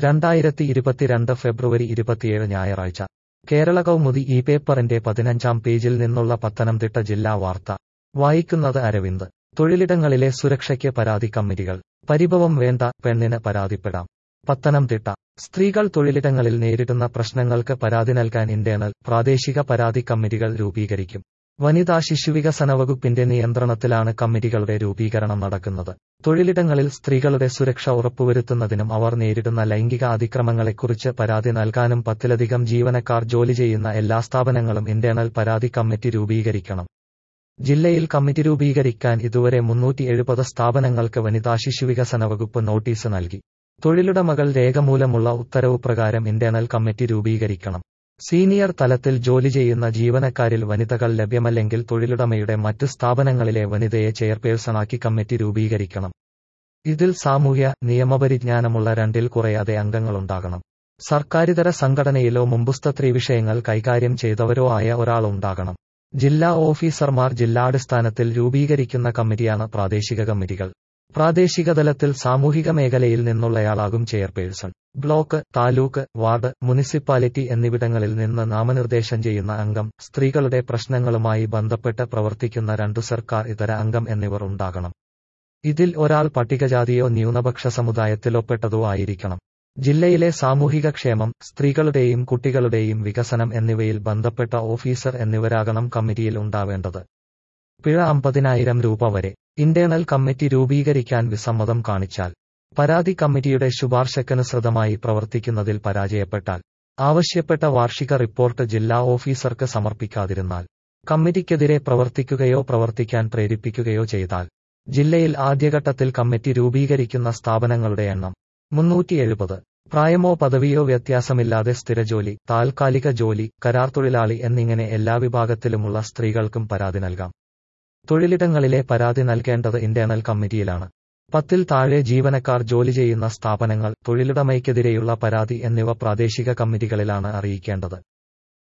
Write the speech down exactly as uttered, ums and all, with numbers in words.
രണ്ടായിരത്തി ഇരുപത്തിരണ്ട് ഫെബ്രുവരി ഇരുപത്തിയേഴ് ഞായറാഴ്ച കേരള കൗമുദി ഈ പേപ്പറിന്റെ പതിനഞ്ചാം പേജിൽ നിന്നുള്ള പത്തനംതിട്ട ജില്ലാ വാർത്ത വായിക്കുന്നത് അരവിന്ദ്. തൊഴിലിടങ്ങളിലെ സുരക്ഷയ്ക്ക് പരാതി കമ്മിറ്റികൾ. പരിഭവം വേണ്ട, പെണ്ണിന് പരാതിപ്പെടാം. പത്തനംതിട്ട. സ്ത്രീകൾ തൊഴിലിടങ്ങളിൽ നേരിടുന്ന പ്രശ്നങ്ങൾക്ക് പരാതി നൽകാൻ ഇന്റേണൽ, പ്രാദേശിക പരാതി കമ്മിറ്റികൾ രൂപീകരിക്കും. വനിതാ ശിശുവികസന വകുപ്പിന്റെ നിയന്ത്രണത്തിലാണ് കമ്മിറ്റികളുടെ രൂപീകരണം നടക്കുന്നത്. തൊഴിലിടങ്ങളിൽ സ്ത്രീകളുടെ സുരക്ഷ ഉറപ്പുവരുത്തുന്നതിനും അവർ നേരിടുന്ന ലൈംഗിക അതിക്രമങ്ങളെക്കുറിച്ച് പരാതി നൽകാനും പത്തിലധികം ജീവനക്കാർ ജോലി ചെയ്യുന്ന എല്ലാ സ്ഥാപനങ്ങളും ഇന്റേണൽ പരാതി കമ്മിറ്റി രൂപീകരിക്കണം. ജില്ലയിൽ കമ്മിറ്റി രൂപീകരിക്കാൻ ഇതുവരെ മുന്നൂറ്റി എഴുപത് സ്ഥാപനങ്ങൾക്ക് വനിതാ ശിശുവികസന വകുപ്പ് നോട്ടീസ് നൽകി. തൊഴിലുടമകൾ രേഖമൂലമുള്ള ഉത്തരവ് പ്രകാരം ഇന്റേണൽ കമ്മിറ്റി രൂപീകരിക്കണം. സീനിയർ തലത്തിൽ ജോലി ചെയ്യുന്ന ജീവനക്കാരിൽ വനിതകൾ ലഭ്യമല്ലെങ്കിൽ തൊഴിലുടമയുടെ മറ്റ് സ്ഥാപനങ്ങളിലെ വനിതയെ ചെയർപേഴ്സണാക്കി കമ്മിറ്റി രൂപീകരിക്കണം. ഇതിൽ സാമൂഹ്യ, നിയമപരിജ്ഞാനമുള്ള രണ്ടിൽ കുറയാതെ അംഗങ്ങളുണ്ടാകണം. സർക്കാരിതര സംഘടനയിലോ മുമ്പ് സ്ത്രീ വിഷയങ്ങൾ കൈകാര്യം ചെയ്തവരോ ആയ ഒരാളുണ്ടാകണം. ജില്ലാ ഓഫീസർമാർ ജില്ലാടിസ്ഥാനത്തിൽ രൂപീകരിക്കുന്ന കമ്മിറ്റിയാണ് പ്രാദേശിക കമ്മിറ്റികൾ. പ്രാദേശികതലത്തിൽ സാമൂഹിക മേഖലയിൽ നിന്നുള്ളയാളാകും chairperson. Block, taluk, ward, municipality എന്നിവിടങ്ങളിൽ നിന്ന് നാമനിർദ്ദേശം ചെയ്യുന്ന അംഗം, സ്ത്രീകളുടെ പ്രശ്നങ്ങളുമായി ബന്ധപ്പെട്ട് പ്രവർത്തിക്കുന്ന രണ്ടു സർക്കാർ ഇതര അംഗം എന്നിവർ ഉണ്ടാകണം. ഇതിൽ ഒരാൾ പട്ടികജാതിയോ ന്യൂനപക്ഷ സമുദായത്തിലോ ആയിരിക്കണം. ജില്ലയിലെ സാമൂഹികക്ഷേമം, സ്ത്രീകളുടെയും കുട്ടികളുടെയും വികസനം എന്നിവയിൽ ബന്ധപ്പെട്ട ഓഫീസർ എന്നിവരാകണം കമ്മിറ്റിയിൽ ഉണ്ടാവേണ്ടത്. പിഴ അമ്പതിനായിരം രൂപ വരെ. ഇന്റേണൽ കമ്മിറ്റി രൂപീകരിക്കാൻ വിസമ്മതം കാണിച്ചാൽ, പരാതി കമ്മിറ്റിയുടെ ശുപാർശക്കനുസൃതമായി പ്രവർത്തിക്കുന്നതിൽ പരാജയപ്പെട്ടാൽ, ആവശ്യപ്പെട്ട വാർഷിക റിപ്പോർട്ട് ജില്ലാ ഓഫീസർക്ക് സമർപ്പിക്കാതിരുന്നാൽ, കമ്മിറ്റിക്കെതിരെ പ്രവർത്തിക്കുകയോ പ്രവർത്തിക്കാൻ പ്രേരിപ്പിക്കുകയോ ചെയ്താൽ, ജില്ലയിൽ ആദ്യഘട്ടത്തിൽ കമ്മിറ്റി രൂപീകരിക്കുന്ന സ്ഥാപനങ്ങളുടെ എണ്ണം മുന്നൂറ്റി എഴുപത്. പ്രായമോ പദവിയോ വ്യത്യാസമില്ലാതെ സ്ഥിരജോലി, താൽക്കാലിക ജോലി, കരാർ തൊഴിലാളി എന്നിങ്ങനെ എല്ലാ വിഭാഗത്തിലുമുള്ള സ്ത്രീകൾക്കും പരാതി നൽകാം. തൊഴിലിടങ്ങളിലെ പരാതി നൽകേണ്ടത് ഇന്റേണൽ കമ്മിറ്റിയിലാണ്. പത്തിൽ താഴെ ജീവനക്കാർ ജോലി ചെയ്യുന്ന സ്ഥാപനങ്ങൾ, തൊഴിലുടമയ്ക്കെതിരെയുള്ള പരാതി എന്നിവ പ്രാദേശിക കമ്മിറ്റികളിലാണ് അറിയിക്കേണ്ടത്.